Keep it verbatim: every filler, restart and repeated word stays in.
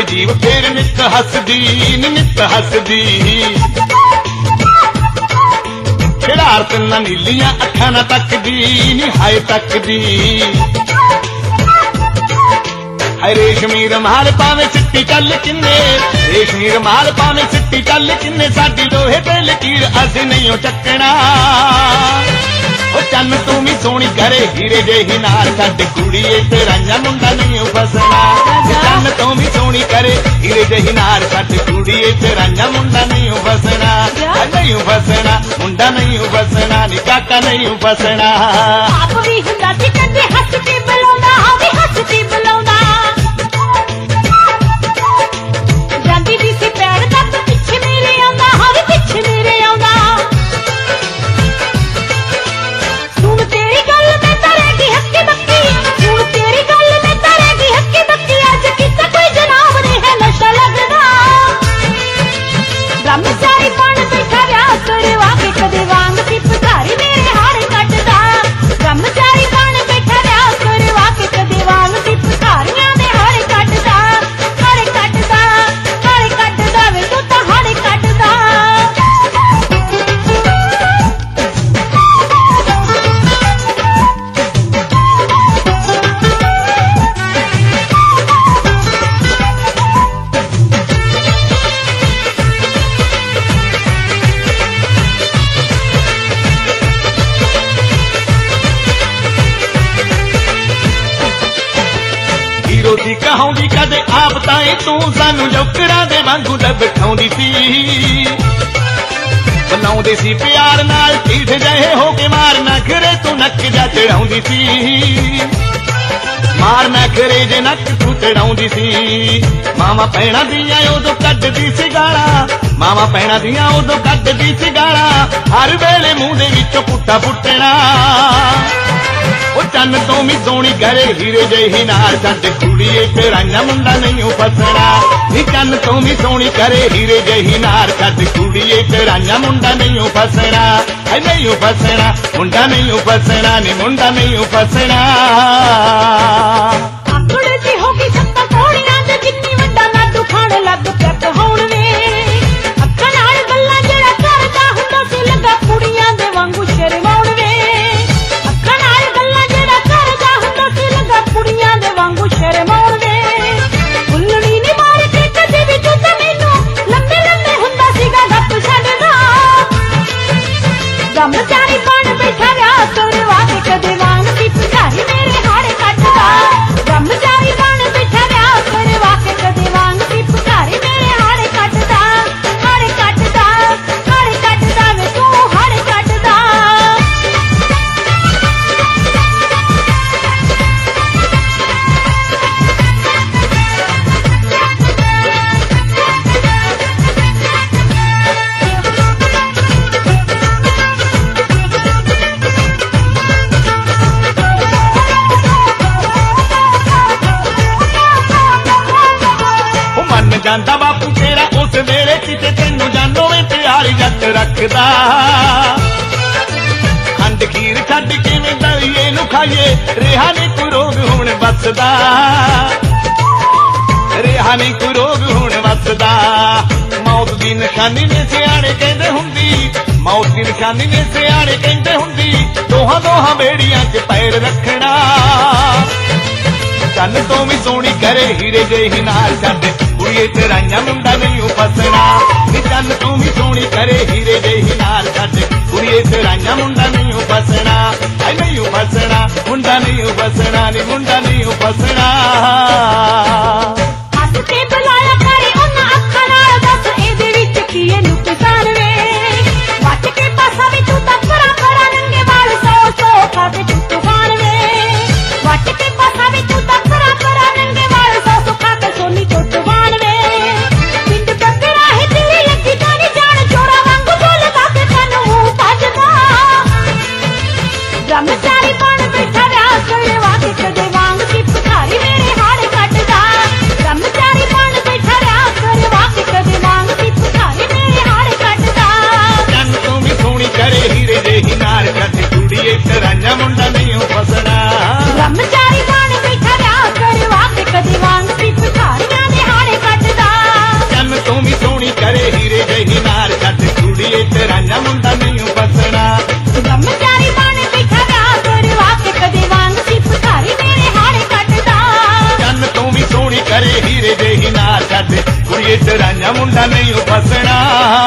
ਜੀਵ ਫੇਰ ਨਿੱਤ ਹੱਸਦੀ ਨੀ ਨਿੱਤ ਹੱਸਦੀ ਸ਼ਰਾਰਤ ਨਾ ਨੀਲੀਆਂ ਅੱਖਾਂ ਨਾ ਤੱਕਦੀ ਨੀ ਹਾਏ ਤੱਕਦੀ ਹਾਏ ਰੇਸ਼ਮੀ ਰੁਮਾਲ ਪਾਵੇਂ ਸਿੱਟੀ ਚੱਲ ਕਿੰਨੇ ਰੇਸ਼ਮੀ ਰੁਮਾਲ ਪਾਵੇਂ ਸਿੱਟੀ ਚੱਲ ਕਿੰਨੇ ਸਾਡੀ ਲੋਹੇ ਤੇ ਲਕੀਰ ਅਸੀਂ ਨਹੀਂ ਚੱਕਣਾ ਉਹ ਚੰਨ ਤੂੰ ਵੀ ਸੋਹਣੀ ਕਰੇ ਹੀਰੇ ਜਿਹੀ ਨਾਲ ਛੱਡ ਕੁੜੀਏ ਤੇਰਾ ਮੁੰਡਾ ਨਹੀਂ ਫਸਣਾ ਚੰਨ ਤੂੰ ਵੀ ਸੋਹਣੀ ਕਰੇ ਹੀਰੇ ਜਿਹੀ ਨਾਲ ਛੱਡ ਕੁੜੀਏ ਤੇਰਾ ਮੁੰਡਾ ਨਹੀਂ ਫਸਣਾ ਨਹੀਂ ਫਸਣਾ ਮੁੰਡਾ ਨਹੀਂ ਫਸਣਾ ਨੀ ਕਾਕਾ ਨਹੀਂ ਫਸਣਾ ਆਪ ਵੀ ਹੁੰਦਾ ਸੀ ਕਹਿੰਦੇ ਹੱਸ ਕੇ ਬੁਲਾਉਂਦਾ ਆ ਵੀ ਹੱਸ ਕੇ ਬੁਲਾਉਂਦਾ ਜਾਂਦੀ ਵੀ ਸੀ ਪੈਰ ਤੱਕ ਪਿੱਛੇ ਮੇਰੇ ਆਉਂਦਾ ਹਾਂ ਵੀ ਪਿੱਛੇ ਮੇਰੇ ਆਉਂਦਾ ਸੁਣ ਤੇਰੀ ਗੱਲ ਮੈਂ ਤਰੇਗੀ ਹੱਕੀ ਬੱਕੀ ਸੁਣ ਤੇਰੀ ਗੱਲ ਮੈਂ ਤਰੇਗੀ ਹੱਕੀ ਬੱਕੀ ਅੱਜ ਕਿਤੇ ਕੋਈ ਜਨਾਬ ਨਹੀਂ ਹੈ ਨਸ਼ਾ ਲੱਗਦਾ ਬ੍ਰਹਮਚਾਰੀ ਬਣ ਬੈਠਾ ਵਿਆਹ ਕਰਵਾ ਕੇ ਕਦੇ ਵਾਂਗ ਸੀ ਭਿਖਾਰੀ ਮੇਰੇ ਹਾੜੇ ਕੱਟਦਾ ਬ੍ਰਹਮਚਾਰੀ ਬਣ ਬੈਠਾ ਵਿਆਹ ਕਰਵਾ ਕੇ ਕਦੇ ਵਾਂਗ ਸੀ ਭਿਖਾਰੀਆਂ ਦੇ ਹਾੜੇ ਕੱਟਦਾ ਹਾੜੇ ਕੱਟਦਾ ਹਾੜੇ ਕੱਟਦਾ ਵੇ ਤੂੰ ਤਾਂ ਹਾੜੇ ਕੱਟਦਾ ਹੀਰੋ ਦੀ ਕਹਾਉਂਦੀ ਕਦੇ ਆਪ ਤਾਂ ਈ ਤੂੰ ਸਾਨੂੰ ਜੋਕਰਾਂ ਦੇ ਵਾਂਗੂ ਦਬਖਾਉਂਦੀ ਸੀ ਬਣਾਉਂਦੇ ਸੀ ਪਿਆਰ ਨਾਲ ਢੀਠ ਜਿਹੇ ਹੋ ਕੇ ਮਾਰ ਨਾ ਖਰੇ ਤੂੰ ਨੱਕ ਜਾ ਚੜਾਉਂਦੀ ਸੀ ਮਾਰ ਨਾ ਖਰੇ ਜੇ ਨੱਕ ਤੂੰ ਚੜਾਉਂਦੀ ਸੀ ਮਾਮਾ ਪੈਣਾ ਦੀਆਂ ਉਦੋਂ ਕੱਢਦੀ ਸੀ ਗਾਲਾਂ ਮਾਮਾ ਪੈਣਾ ਦੀਆਂ ਉਦੋਂ ਕੱਢਦੀ ਸੀ ਗਾਲਾਂ ਹਰ ਵੇਲੇ ਮੂੰਹ ਦੇ ਵਿੱਚੋਂ ਪੁੱਟਾ ਪੁੱਟਣਾ ਉਹ ਚੰਨ ਤੋਂ ਵੀ ਸੋਹਣੀ ਕਰੇ ਹੀਰੇ ਜਿਹੀ ਨਾਲ ਛੱਡ ਕੁੜੀਏ ਤੇਰਾ ਮੁੰਡਾ ਨਹੀਂ ਫਸਣਾ ਨੀ ਚੰਨ ਤੋਂ ਵੀ ਸੋਹਣੀ ਕਰੇ ਹੀਰੇ ਜਿਹੀ ਨਾਲ ਛੱਡ ਕੁੜੀਏ ਤੇਰਾ ਮੁੰਡਾ ਨਹੀਂ ਫਸਣਾ ਐ ਨਹੀਂ ਫਸਣਾ ਮੁੰਡਾ ਨਹੀਂ ਫਸਣਾ ਨੀ ਮੁੰਡਾ ਨਹੀਂ ਫਸਣਾ ਆਕੜ ਜੀ ਹੋ ਗਈ ਸੱਤਾ ਕੋੜੀਆਂ ਦੇ ਜਿੰਨੀ ਵੱਡਾ ਲਾਡੂ ਖਾਣ ਲੱਗ ਪਿਆ ਕਹਾਉਣ ਵੇ ਅੱਖਾਂ ਨਾਲ ਗੱਲਾਂ ਜਿਹੜਾ ਕਰਦਾ ਹੁੰਦਾ ਸੀ ਲੱਗਾ ਕੁੜੀਆਂ ਦੇ ਵਾਂਗੂ ਸ਼ਰਮਾਉਣ ਵੇ ਅੱਖਾਂ ਨਾਲ ਗੱਲਾਂ ਜਿਹੜਾ ਕਰਦਾ ਹੁੰਦਾ ਸੀ ਲੱਗਾ ਕੁੜੀਆਂ ਦੇ ਵਾਂਗੂ ਸ਼ਰਮਾਉਣ ਵੇ ਫੁੱਲਣੀ ਨੀ ਮਾਰ ਕੇ ਕਦੇ ਵੀ ਤੂੰ ਤਾਂ ਮੈਨੂੰ ਲੰਮੇ ਲੰਮੇ ਹੁੰਦਾ ਸੀਗਾ ਗੱਪ ਛੱਡਦਾ ਬ੍ਰਹਮਚਾਰੀ ਬਣ ਬੈਠਾ ਵਿਆਹ ਕਰਵਾ ਕੇ ਕਦੇ ਵਾਂਗ ਸੀ ਭਿਖਾਰੀ ਮੇਰੇ ਹਾੜੇ ਕੱਟਦਾ ਬ੍ਰਹਮਚਾਰੀ ਬਣ ਬੈਠਾ ਵਿਆਹ ਕਰਵਾ ਕੇ ਕਦੇ ਵਾਂਗ ਸੀ ਭਿਖਾਰੀ ਮੇਰੇ ਹਾੜੇ ਕੱਟਦਾ ਹਾੜੇ ਕੱਟਦਾ ਹਾੜੇ ਕੱਟਦਾ ਵੇ ਤੂੰ ਹਾੜੇ ਕੱਟਦਾ ਜਾਂਦਾ ਬਾਪੂ ਤੇਰਾ ਉਸ ਵੇਲੇ ਕਿਤੇ ਤੈਨੂੰ ਜਾਨੋ ਵੇ ਪਿਆਰ ਜੱਟ ਰੱਖਦਾ ਖੰਡ ਖੀਰ ਛੱਡ ਕਿਵੇਂ ਦਲੀਏ ਨੂੰ ਖਾਈਏ ਰਿਹਾ ਨੀ ਕੋਈ ਰੋਗ ਹੁਣ ਵੱਸਦਾ ਰਿਹਾ ਨੀ ਕੋਈ ਰੋਗ ਹੁਣ ਵੱਸਦਾ ਮੌਤ ਦੀ ਨਿਸ਼ਾਨੀ ਨੇ ਸਿਆਣੇ ਕਹਿੰਦੇ ਹੁੰਦੀ ਮੌਤ ਦੀ ਨਿਸ਼ਾਨੀ ਨੇ ਸਿਆਣੇ ਕਹਿੰਦੇ ਹੁੰਦੀ ਦੋਹਾਂ ਦੋਹਾਂ ਬੇੜੀਆਂ 'ਚ ਪੈਰ ਰੱਖਣਾ ਚੰਨ ਤੋਂ ਵੀ ਸੋਹਣੀ ਕਰੇ ਹੀਰੇ ਜਿਹੀ ਨਾਲ ਛੱਡ ਕੁੜੀਏ ਤੇਰਾ ਮੁੰਡਾ ਨਹੀਂ ਫਸਣਾ ਨੀ ਚੰਨ ਤੋਂ ਵੀ ਸੋਹਣੀ ਕਰੇ ਹੀਰੇ ਜਿਹੀ ਨਾਲ ਛੱਡ ਕੁੜੀਏ ਤੇਰਾ ਮੁੰਡਾ ਨਹੀਂ ਫਸਣਾ ਐ ਨਹੀਂ ਫਸਣਾ ਮੁੰਡਾ ਨਹੀਂ ਫਸਣਾ ਨੀ ਮੁੰਡਾ ਨਹੀਂ ਫਸਣਾ ਹੱਸ ਕੇ ਬੁਲਾਇਆ ਕਰੇ ਉਹਨਾਂ ਅੱਖਾਂ ਨਾਲ ਦੱਸ ਇਹਦੇ ਵਿੱਚ ਕੀ ਹੈ ਨੁਕਸਾਨ ਵੇ ਵੱਟ ਕੇ ਪਾਸਾ ਵੀ ਤੂੰ ਤਾਂ ਪਰਾਂ ਪਰਾਂ ਨੰਗੇ ਵਾਲ ਸੌ ਸੌ ਖਾ ਕੇ ਤੂੰ ਤੂਫਾਨ ਵੇ ਵੱਟ ਕੇ ਪਾਸਾ ਵੀ ਤੂੰ ਤਾਂ ਪਰਾਂ ਪਰਾਂ ਨੰਗੇ ਵਾਲ ਸੌ ਸੌ ਖਾ ਕੇ ਸੋਨੀ ਤੋਂ ਤੂਫਾਨ ਵੇ ਪਿੰਡ ਬੱਕਰਾ ਹੈ ਤੇਰੀ ਲੱਗੀ ਤਾਂ ਨਹੀਂ ਜਾਣ ਚੋਰਾ ਵਾਂਗੂ ਬੋਲਦਾ ਤੇ ਤੈਨੂੰ ਮੂੰਹ ਭੱਜਦਾ ਬ੍ਰਹਮਚਾਰੀ ਬਣ ਬੈਠਾ ਵਿਆਹ ਕਰਵਾ ਕੇ ਕਦੇ ਵਾਂਗ ਸੀ ਭਿਖਾਰੀ ਮੇਰੇ ਹਾੜੇ ਕੱਟਦਾ ਤੇਰਾਂਆਂ ਮੁੰਡਾ ਨਹੀਂ ਫਸਣਾ ਬ੍ਰਹਮਚਾਰੀ ਬਣ ਬੈਠਾ ਵਿਆਹ ਕਰਵਾ ਕੇ ਕਦੇ ਵਾਂਗ ਸੀ ਭਿਖਾਰੀ ਮੇਰੇ ਹਾੜੇ ਕੱਟਦਾ ਚੰਨ ਤੂੰ ਵੀ ਸੋਹਣੀ ਕਰੇ ਹੀਰੇ ਜਿਹੀ ਨਾ ਛੱਡ ਕੁੜੀਏ ਤੇਰਾਂਆਂ ਮੁੰਡਾ ਨਹੀਂ ਫਸਣਾ